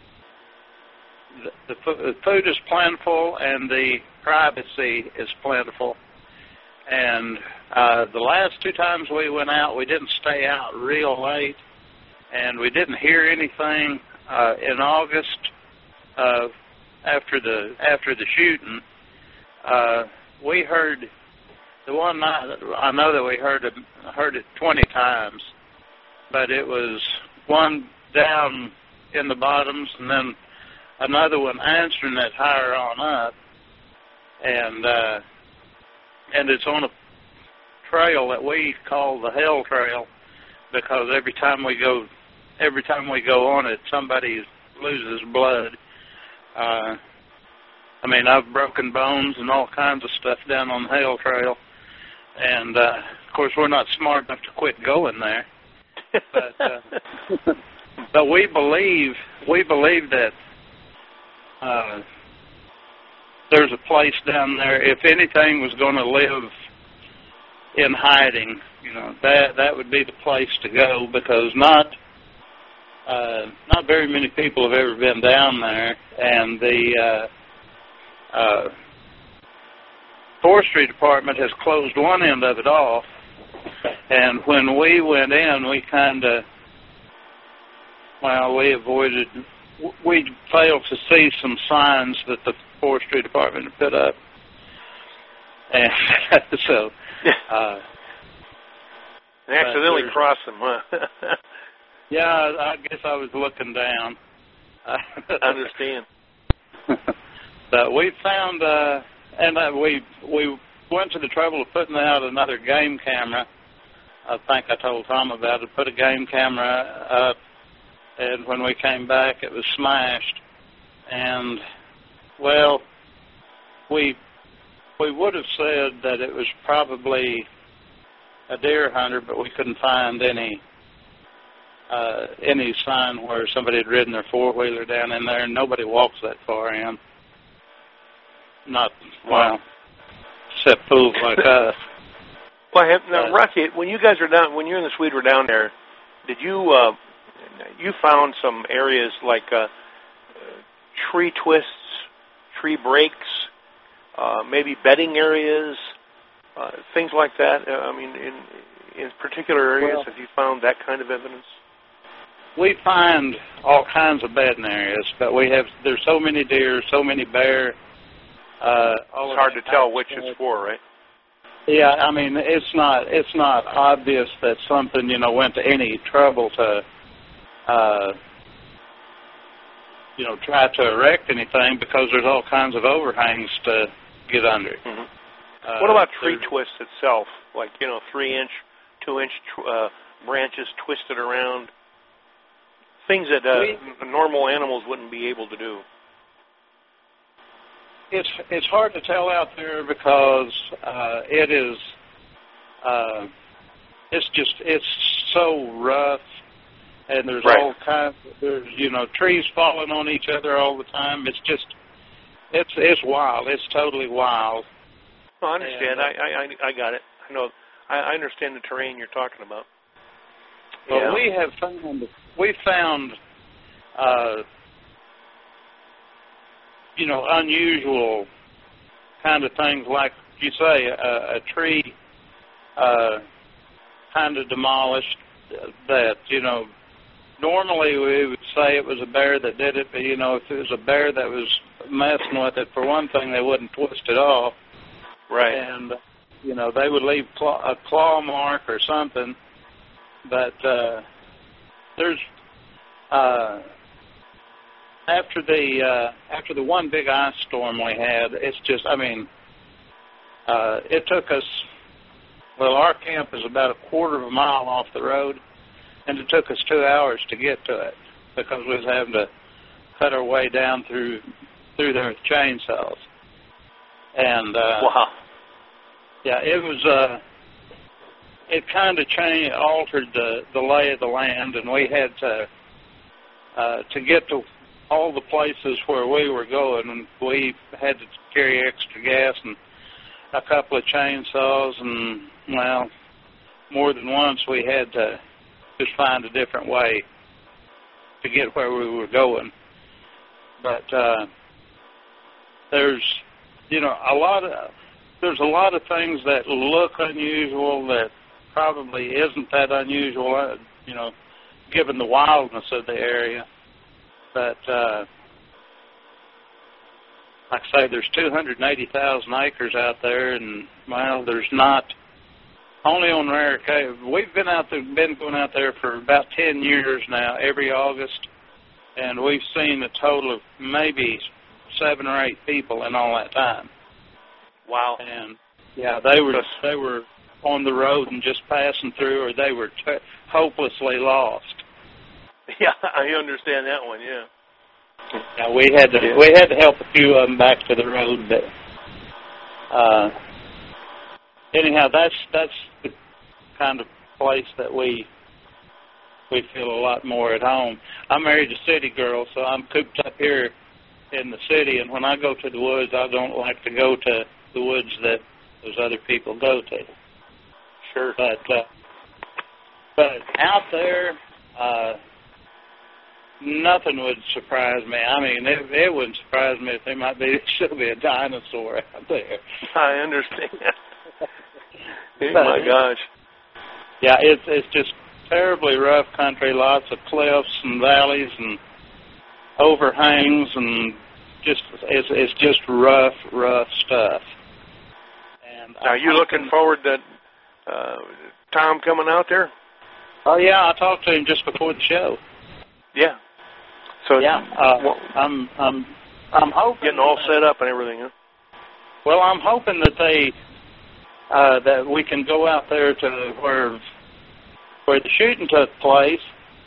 P: the, the food is plentiful and the privacy is plentiful. And uh, the last two times we went out, we didn't stay out real late, and we didn't hear anything uh, in August uh, after the after the shooting. Uh, we heard the one night. I know that we heard it heard it twenty times. But it was one down in the bottoms and then another one answering it higher on up, and uh, and it's on a trail that we call the Hell Trail, because every time we go, every time we go on it, somebody loses blood. Uh, I mean, I've broken bones and all kinds of stuff down on the Hell Trail, and uh, of course we're not smart enough to quit going there. But uh, but we believe we believe that uh, there's a place down there. If anything was going to live in hiding, you know, that that would be the place to go, because not uh, not very many people have ever been down there, and the uh, uh, forestry department has closed one end of it off. And when we went in, we kind of, well, we avoided, we failed to see some signs that the forestry department had put up. And so, uh,
L: they accidentally crossed them, huh?
P: Yeah, I guess I was looking down.
L: I understand.
P: But we found, uh, and uh, we we went to the trouble of putting out another game camera. I think I told Tom about it. Put a game camera up, and when we came back, it was smashed. And well, we we would have said that it was probably a deer hunter, but we couldn't find any uh, any sign where somebody had ridden their four-wheeler down in there, and nobody walks that far in. Not, well, except fools like us.
L: Well, have, now, Rocky, when you guys are down, when you and the Swede were down there, did you uh, you found some areas like uh, uh, tree twists, tree breaks, uh, maybe bedding areas, uh, things like that? Uh, I mean, in in particular areas, well, have you found that kind of evidence?
P: We find all kinds of bedding areas, but we have there's so many deer, so many bear. Uh, all
L: it's hard to tell which it's for, right?
P: Yeah, I mean, it's not it's not obvious that something, you know, went to any trouble to, uh, you know, try to erect anything, because there's all kinds of overhangs to get under.
L: Mm-hmm. Uh, what about tree twist itself? Like, you know, three-inch, two-inch uh, branches twisted around, things that uh, we, normal animals wouldn't be able to do.
P: It's it's hard to tell out there, because uh, it is uh, it's just it's so rough, and there's
L: right.
P: all kinds there's you know trees falling on each other all the time. It's just it's it's wild. It's totally wild.
L: No, I understand.
P: And, uh,
L: I, I I got it. I know. I, I understand the terrain you're talking about.
P: Well,
L: yeah.
P: we have found we found. Uh, you know, unusual kind of things, like you say, a, a tree uh, kind of demolished that, you know, normally we would say it was a bear that did it, but, you know, if it was a bear that was messing with it, for one thing, they wouldn't twist it off.
L: Right.
P: And, you know, they would leave claw, a claw mark or something, but uh, there's... Uh, After the uh, after the one big ice storm we had, it's just, I mean, uh, it took us, well, our camp is about a quarter of a mile off the road, and it took us two hours to get to it, because we was having to cut our way down through through there with chainsaws. And, uh,
L: wow.
P: Yeah, it was, uh, it kind of changed, altered the, the lay of the land, and we had to, uh, to get to all the places where we were going, and we had to carry extra gas and a couple of chainsaws, and, well, more than once we had to just find a different way to get where we were going. But uh, there's, you know, a lot of, there's a lot of things that look unusual that probably isn't that unusual, uh, you know, given the wildness of the area. But, uh, like I say, there's two hundred eighty thousand acres out there, and, well, there's not, only on rare occasions. We've been out there, been going out there for about ten years now, every August, and we've seen a total of maybe seven or eight people in all that time.
L: Wow.
P: And yeah, they were they were on the road and just passing through, or they were t- hopelessly lost.
L: Yeah, I understand that one. Yeah.
P: Yeah, we had to we had to help a few of them back to the road, but uh, anyhow, that's that's the kind of place that we we feel a lot more at home. I'm married a city girl, so I'm cooped up here in the city, and when I go to the woods, I don't like to go to the woods that those other people go to.
L: Sure.
P: But uh, but out there, uh, nothing would surprise me. I mean, it, it wouldn't surprise me if there might be still be a dinosaur out there.
L: I understand. Oh my gosh.
P: Yeah, it's it's just terribly rough country. Lots of cliffs and valleys and overhangs, and just it's it's just rough, rough stuff. And
L: are you looking forward to uh, Tom coming out there?
P: Oh yeah, I talked to him just before the show.
L: Yeah. So
P: yeah, uh, I'm I'm I'm hoping
L: getting all set up and everything. Huh?
P: Well, I'm hoping that they uh, that we can go out there to where where the shooting took place,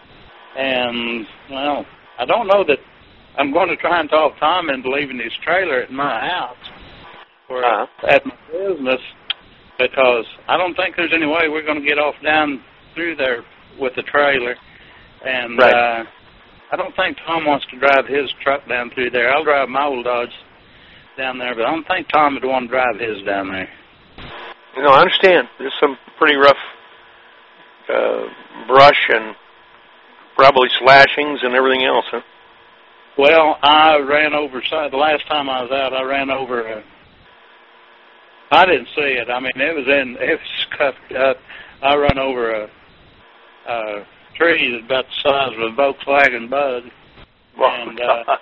P: and well, I don't know that I'm going to try and talk Tom into leaving his trailer at my house or uh-huh. at my business, because I don't think there's any way we're going to get off down through there with the trailer, and.
L: Right.
P: Uh, I don't think Tom wants to drive his truck down through there. I'll drive my old Dodge down there, but I don't think Tom would want to drive his down there.
L: No, I understand. There's some pretty rough uh, brush and probably slashings and everything else, huh?
P: Well, I ran over, the last time I was out, I ran over, a, I didn't see it. I mean, it was in, it was scuffed up. I ran over a, a tree that's about the size of a Volkswagen Bug, and uh,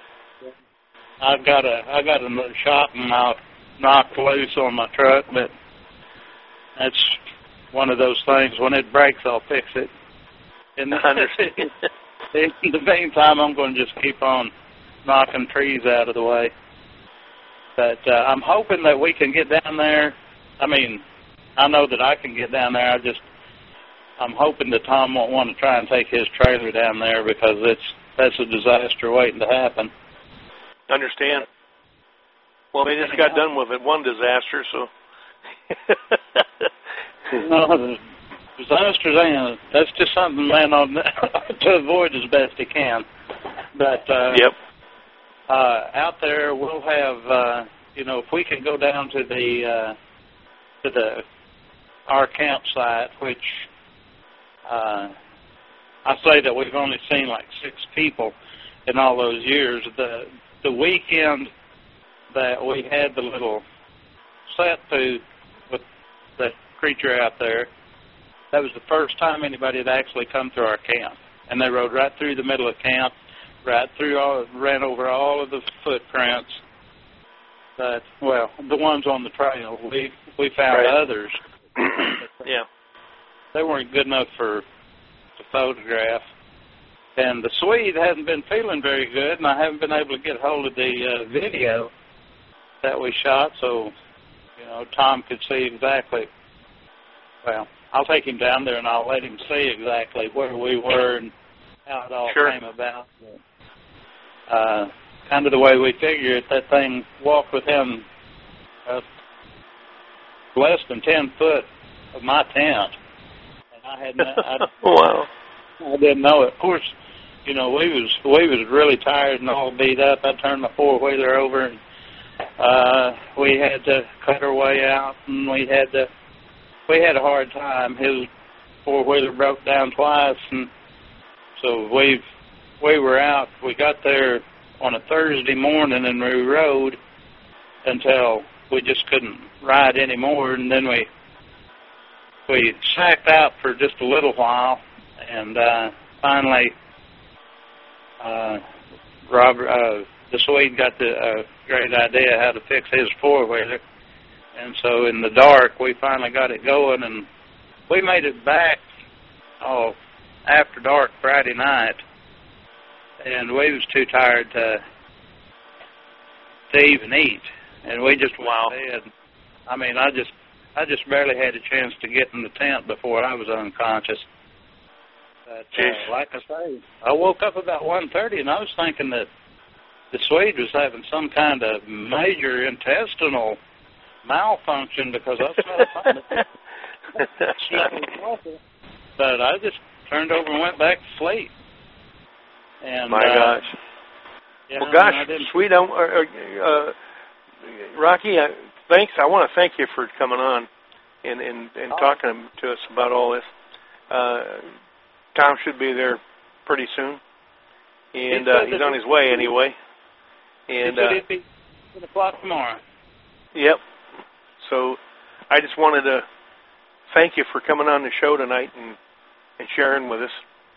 P: I got a I got a shot and I knocked loose on my truck, but that's one of those things. When it breaks, I'll fix it. And in the meantime, I'm going to just keep on knocking trees out of the way. But uh, I'm hoping that we can get down there. I mean, I know that I can get down there. I just I'm hoping that Tom won't want to try and take his trailer down there, because it's that's a disaster waiting to happen.
L: Understand. Well, they just got done with it, one disaster, so.
P: No, the disasters ain't. That's just something man on to avoid as best he can. But uh,
L: yep.
P: Uh, out there, we'll have uh, you know, if we can go down to the uh, to the our campsite, which. Uh, I say that we've only seen like six people in all those years. The the weekend that we had the little set to with the creature out there, that was the first time anybody had actually come through our camp. And they rode right through the middle of camp, right through all, ran over all of the footprints. But, well, the ones on the trail, we we found
L: right.
P: others.
L: Yeah.
P: They weren't good enough for to photograph. And the Swede hasn't been feeling very good, and I haven't been able to get hold of the uh, video that we shot, so, you know, Tom could see exactly, well, I'll take him down there and I'll let him see exactly where we were and how it all
L: sure.
P: came about. Uh, kind of the way we figured, that thing walked with him uh, less than ten foot of my tent. I had I,
L: wow.
P: I didn't know it. Of course, you know, we was we was really tired and all beat up. I turned my four wheeler over, and uh, we had to cut our way out, and we had to we had a hard time. His four wheeler broke down twice, and so we we were out. We got there on a Thursday morning, and we rode until we just couldn't ride anymore, and then we. We sacked out for just a little while, and uh, finally, uh, Robert, uh, the Swede got the uh, great idea how to fix his four-wheeler, and so in the dark, we finally got it going, and we made it back oh, after dark Friday night, and we was too tired to to even eat, and we just went
L: wow.
P: to bed. I mean, I just I just barely had a chance to get in the tent before I was unconscious. But uh, like I say, I woke up about one thirty, and I was thinking that the Swede was having some kind of major intestinal malfunction because I was trying to find it. But I just turned over and went back to sleep. And,
L: My
P: uh,
L: gosh.
P: Yeah,
L: well, gosh,
P: I didn't...
L: Swede, uh, uh, Rocky, uh, thanks. I want to thank you for coming on and, and, and oh. talking to us about all this. Uh, Tom should be there pretty soon, and uh, he's on his way anyway. And
P: he said it'd be ten o'clock tomorrow.
L: Yep. So I just wanted to thank you for coming on the show tonight and, and sharing with us.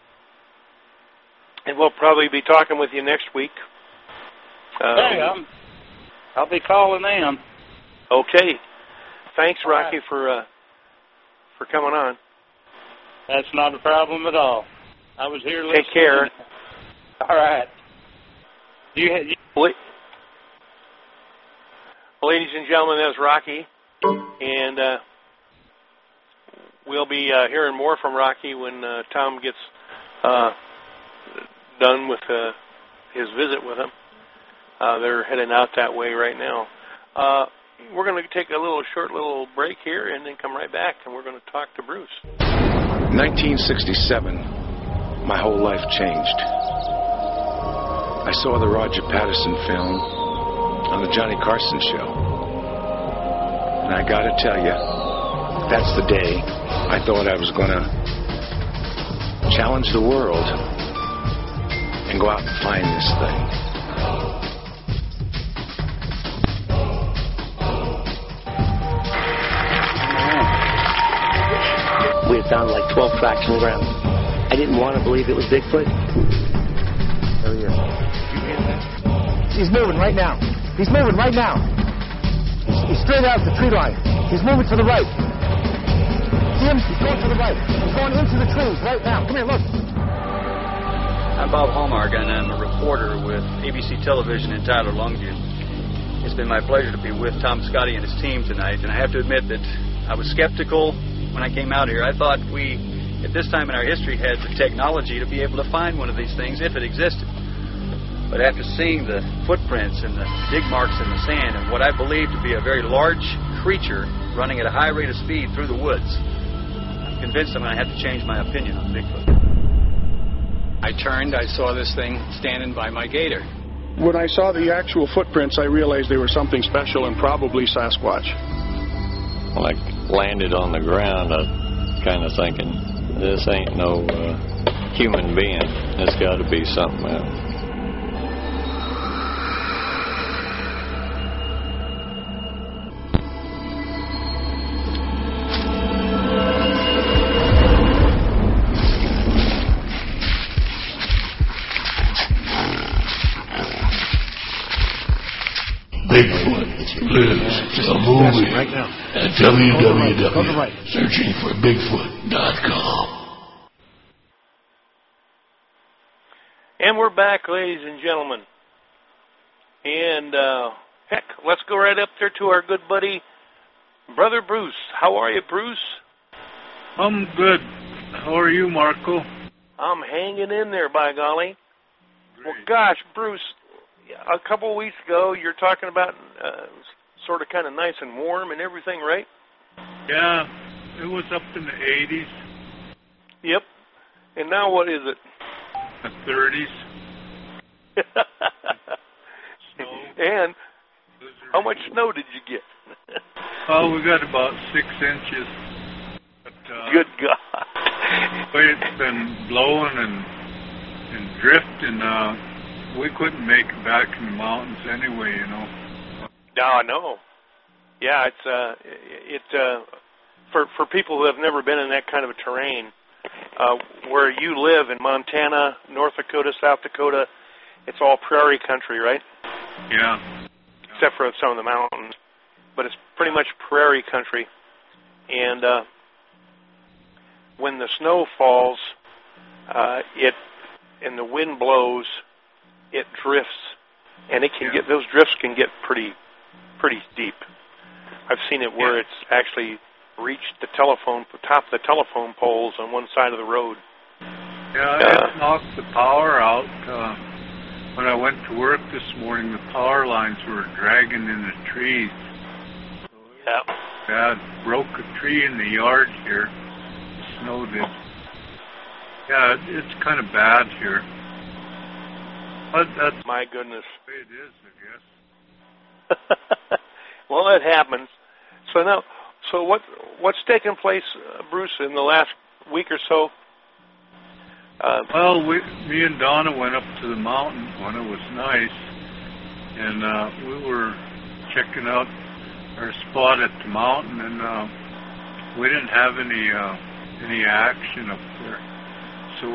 L: And we'll probably be talking with you next week. Um,
P: hey, I'm, I'll be calling in.
L: Okay. Thanks, Rocky,
P: right.
L: for uh, for coming on.
P: That's not a problem at all. I was here listening.
L: Take care.
P: All right. You, you
L: Ladies and gentlemen, that's Rocky. And uh, we'll be uh, hearing more from Rocky when uh, Tom gets uh, done with uh, his visit with him. Uh, they're heading out that way right now. Uh, we're going to take a little short little break here and then come right back, and we're going to talk to Bruce.
B: nineteen sixty-seven, my whole life changed. I saw the Roger Patterson film on the Johnny Carson show. And I got to tell you, that's the day I thought I was going to challenge the world and go out and find this thing.
C: We had found like twelve tracks on the ground. I didn't want to believe it was Bigfoot.
D: Oh, yeah. He's moving right now. He's moving right now. He's, he's straight out the tree line. He's moving to the right. See him? He's going to the right. He's going into the trees right now. Come here, look.
E: I'm Bob Hallmark, and I'm a reporter with A B C Television in Tyler, Longview. It's been my pleasure to be with Tom Scotty and his team tonight, and I have to admit that I was skeptical when I came out here. I thought we, at this time in our history, had the technology to be able to find one of these things if it existed. But after seeing the footprints and the dig marks in the sand and what I believe to be a very large creature running at a high rate of speed through the woods, I'm convinced I'm going to have to change my opinion on Bigfoot.
F: I turned, I saw this thing standing by my gator.
G: When I saw the actual footprints, I realized they were something special and probably Sasquatch.
H: When I landed on the ground, I was kind of thinking, this ain't no uh, human being. It's got to be something else.
I: Bigfoot lives a movie
D: right now.
I: At w w w dot searching for bigfoot dot com.
L: And we're back, ladies and gentlemen. And, uh, heck, let's go right up there to our good buddy, Brother Bruce. How are you, Bruce?
Q: I'm good. How are you, Marco?
L: I'm hanging in there, by golly.
Q: Great.
L: Well, gosh, Bruce, a couple of weeks ago, you're talking about uh, sort of kind of nice and warm and everything, right?
Q: Yeah, it was up in the eighties.
L: Yep. And now what is it?
Q: The thirties.
L: And how much snow did you get?
Q: Oh, we got about six inches. But, uh,
L: Good God.
Q: The way it's been blowing and, and drifting, uh, we couldn't make it back in the mountains anyway, you know.
L: No, I know. Yeah, it's uh, it uh, for for people who have never been in that kind of a terrain, uh, where you live in Montana, North Dakota, South Dakota, it's all prairie country, right?
Q: Yeah.
L: Except for some of the mountains, but it's pretty much prairie country. And uh, when the snow falls, uh, it and the wind blows, it drifts, and it can yeah. get those drifts can get pretty pretty deep. I've seen it where yeah. it's actually reached the telephone top of the telephone poles on one side of the road.
Q: Yeah, uh, it knocked the power out. Uh, when I went to work this morning, the power lines were dragging in the trees. So
L: yeah.
Q: Bad. Broke a tree in the yard here. The snow did. Yeah, it's kind of bad here. But that's
L: my goodness.
Q: The way it is, I guess.
L: Well, it happens. So now, so what what's taken place, uh, Bruce, in the last week or so? Uh,
Q: well, we, me and Donna went up to the mountain when it was nice, and uh, we were checking out our spot at the mountain, and uh, we didn't have any uh, any action up there. So,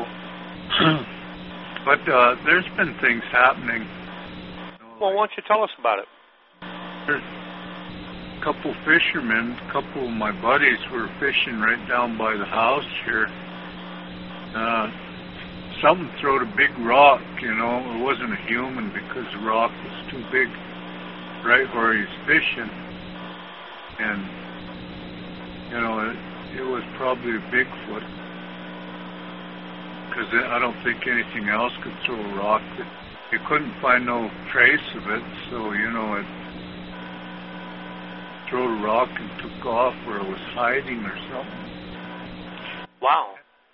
Q: but uh, there's been things happening. You know,
L: well, why don't you tell us about it?
Q: There's a couple fishermen, a couple of my buddies were fishing right down by the house here. Uh, Something throwed a big rock, you know. It wasn't a human because the rock was too big right where he's fishing. And, you know, it, it was probably a Bigfoot. Because I don't think anything else could throw a rock. You couldn't find no trace of it, so, you know, it threw a rock and took off where it was hiding or something.
L: Wow.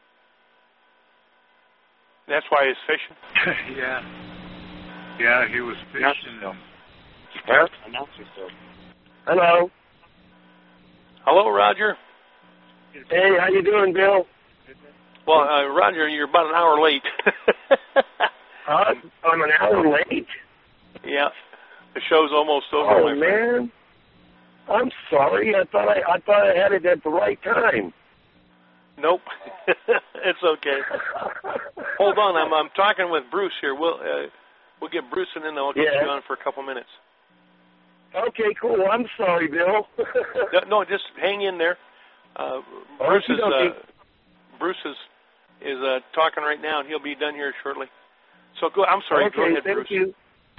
L: That's why he's fishing?
Q: yeah. Yeah, he was fishing.
O: Huh? Announce yourself. Hello.
L: Hello, Roger.
O: Hey, how you doing, Bill?
L: Well, uh, Roger, you're about an hour late.
O: uh, I'm an hour late?
L: Yeah. The show's almost over,
O: oh,
L: my friend.
O: man. I'm sorry. I thought I, I thought I had it at the right time.
L: Nope. It's okay. Hold on, I'm I'm talking with Bruce here. We'll uh, we'll get Bruce and then I'll get
O: yeah.
L: you on for a couple minutes.
O: Okay, cool. I'm sorry, Bill.
L: no, no, just hang in there. Uh, Bruce is uh, Bruce is is uh, talking right now, and he'll be done here shortly. So go. I'm sorry.
O: Okay,
L: go ahead,
O: thank
L: Bruce.
O: You.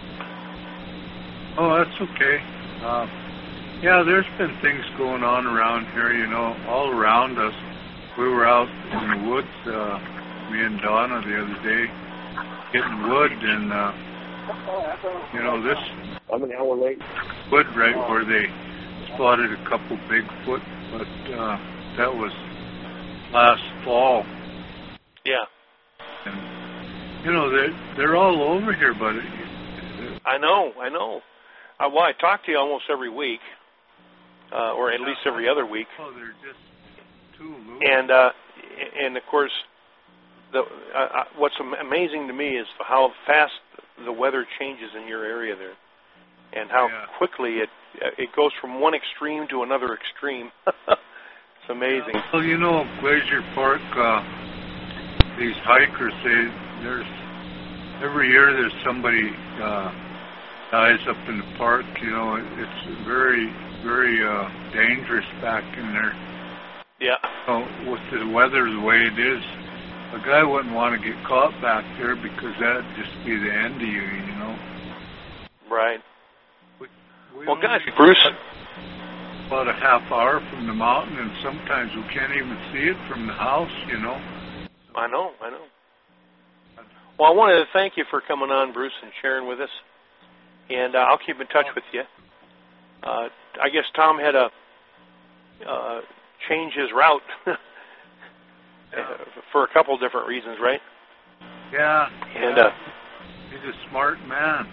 Q: Oh, that's okay. Uh, yeah, there's been things going on around here. You know, all around us. We were out in the woods, uh, me and Donna, the other day, getting wood, and, uh, you know, this
O: I'm an hour late.
Q: wood right where they spotted a couple Bigfoot, but uh, that was last fall.
L: Yeah.
Q: And, you know, they're, they're all over here, but... It,
L: I know, I know. Uh, well, I talk to you almost every week, uh, or at least every other week.
Q: Oh, they're just...
L: And uh, and of course, the uh, what's amazing to me is how fast the weather changes in your area there, and how
Q: yeah.
L: quickly it it goes from one extreme to another extreme. It's amazing.
Q: Yeah. Well, you know, Glacier Park, uh, these hikers, they there's every year there's somebody uh, dies up in the park. You know, it's very very uh, dangerous back in there.
L: Yeah.
Q: So with the weather the way it is, a guy wouldn't want to get caught back there because that'd just be the end of you, you know.
L: Right.
Q: We, we
L: well, gosh, Bruce.
Q: About a half hour from the mountain, and sometimes we can't even see it from the house, you know.
L: I know, I know. Well, I wanted to thank you for coming on, Bruce, and sharing with us. And uh, I'll keep in touch with you. Uh, I guess Tom had a... Uh, change his route
Q: yeah.
L: for a couple different reasons, right?
Q: Yeah.
L: And
Q: yeah.
L: Uh,
Q: he's a smart man.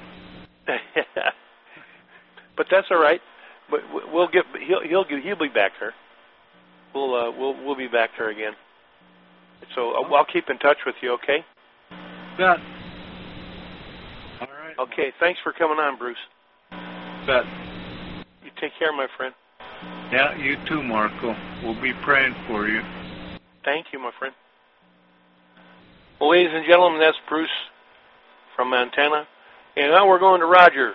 L: But that's all right. But we'll get he'll he'll he'll be back there. We'll uh, we'll we'll be back there again. So uh, I'll keep in touch with you. Okay.
Q: Bet. All right.
L: Okay. Thanks for coming on, Bruce.
Q: Bet.
L: You take care, my friend.
Q: Yeah, you too, Marco. We'll be praying for you.
L: Thank you, my friend. Well, ladies and gentlemen, that's Bruce from Montana. And now we're going to Roger.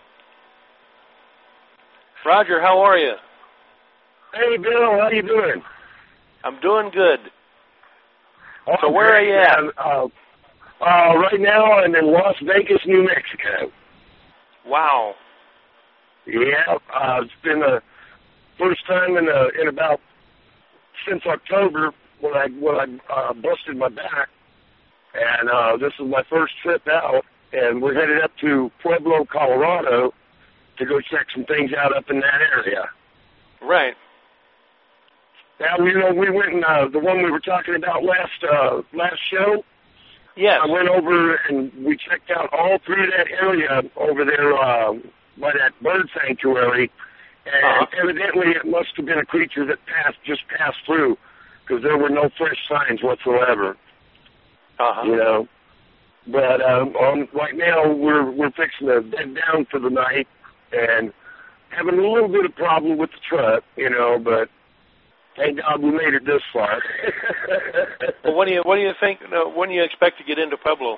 L: Roger, how are you?
O: Hey, Bill, how you doing?
L: I'm doing good.
O: Oh,
L: so where
O: great,
L: are you at?
O: man. Uh,
R: Uh, right now, I'm in Las Vegas, New Mexico.
L: Wow.
R: Yeah, uh, it's been the first time in a, in about since October when I when I uh, busted my back, and uh, this is my first trip out, and we're headed up to Pueblo, Colorado, to go check some things out up in that area.
L: Right.
R: Now, you know, we went and uh, the one we were talking about last uh, last show.
L: Yes.
R: I went over and we checked out all through that area over there uh, by that bird sanctuary, and
L: uh-huh.
R: evidently it must have been a creature that passed just passed through, because there were no fresh signs whatsoever.
L: Uh-huh.
R: You know, but um, on right now we're we're fixing to bed down for the night and having a little bit of problem with the truck, you know, but. Thank God we made it this far.
L: Well, when do you what do you think? Uh, when do you expect to get into Pueblo?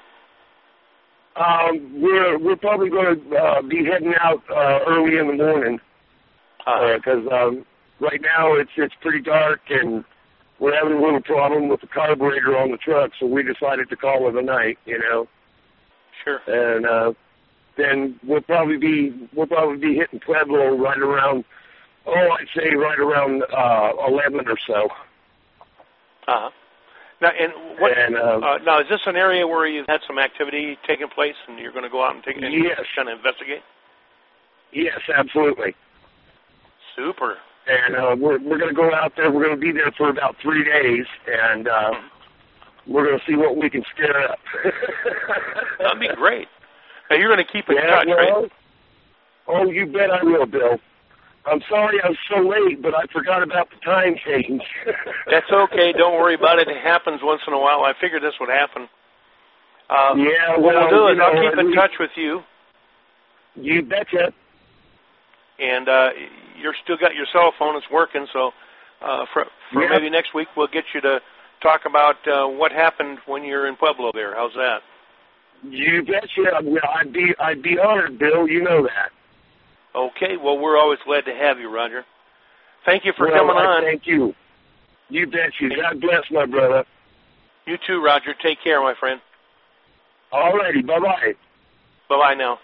R: Um, we're we're probably going to uh, be heading out uh, early in the morning because uh, um, right now it's it's pretty dark and we're having a little problem with the carburetor on the truck, so we decided to call it a night. You know.
L: Sure.
R: And uh, then we'll probably be we'll probably be hitting Pueblo right around. Oh, I'd say right around uh, eleven or so.
L: Uh-huh. Now, and what?
R: And, uh,
L: uh, now, is this an area where you've had some activity taking place, and you're going to go out and take and
R: yes.
L: kind of investigate?
R: Yes, absolutely.
L: Super.
R: And uh, we're we're going to go out there. We're going to be there for about three days, and uh, mm-hmm. we're going to see what we can scare up.
L: That'd be great. Now, you're going to keep in
R: yeah,
L: touch,
R: well,
L: right?
R: Oh, you bet I will, Bill. I'm sorry I was so late, but I forgot about the time change.
L: That's okay. Don't worry about it. It happens once in a while. I figured this would happen. Uh,
R: yeah, well,
L: what we'll do is
R: know,
L: I'll keep in
R: we,
L: touch with you.
R: You betcha.
L: And uh, you're still got your cell phone. It's working, so uh, for, for
R: yeah.
L: maybe next week we'll get you to talk about uh, what happened when you're in Pueblo there. How's that?
R: You betcha. I'd be, I'd be honored, Bill. You know that.
L: Okay, well, we're always glad to have you, Roger. Thank you for
R: well,
L: coming
R: I
L: on.
R: Thank you. You bet you. God bless, my brother.
L: You too, Roger. Take care, my friend.
R: All righty. Bye-bye.
L: Bye-bye now.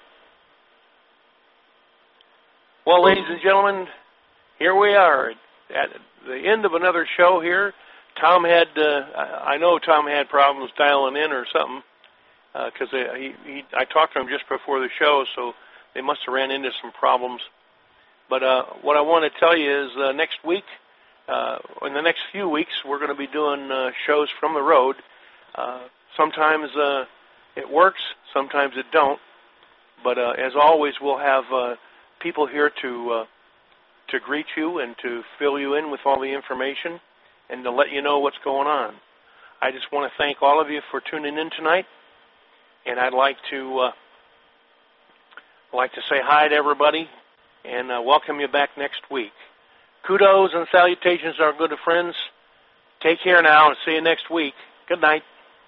L: Well, ladies and gentlemen, here we are at the end of another show here. Tom had, uh, I know Tom had problems dialing in or something, because uh, he, he, I talked to him just before the show, so they must have ran into some problems. But uh, what I want to tell you is uh, next week, uh, in the next few weeks, we're going to be doing uh, shows from the road. Uh, sometimes uh, it works, sometimes it don't. But uh, as always, we'll have uh, people here to uh, to greet you and to fill you in with all the information and to let you know what's going on. I just want to thank all of you for tuning in tonight, and I'd like to... Uh, I'd like to say hi to everybody and uh, welcome you back next week. Kudos and salutations to our good friends. Take care now and see you next week. Good night.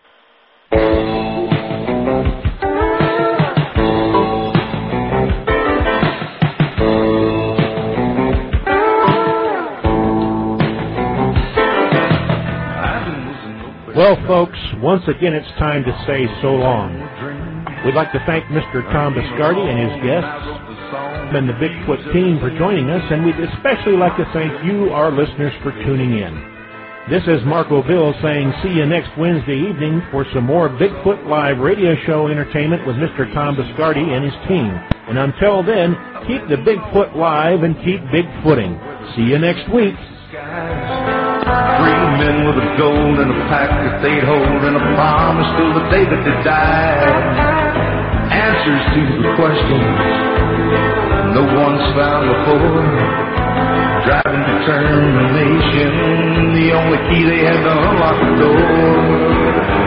K: Well, folks, once again it's time to say so long. We'd like to thank Mister Tom Biscardi and his guests and the Bigfoot team for joining us, and we'd especially like to thank you, our listeners, for tuning in. This is Marco Bill saying see you next Wednesday evening for some more Bigfoot Live radio show entertainment with Mister Tom Biscardi and his team. And until then, keep the Bigfoot live and keep Bigfooting. See you next week.
J: Three men with a goal and a pack that they'd hold and a promise till the day that they died. Answers to the questions no one's found before. Driving determination, the only key they had to unlock the door.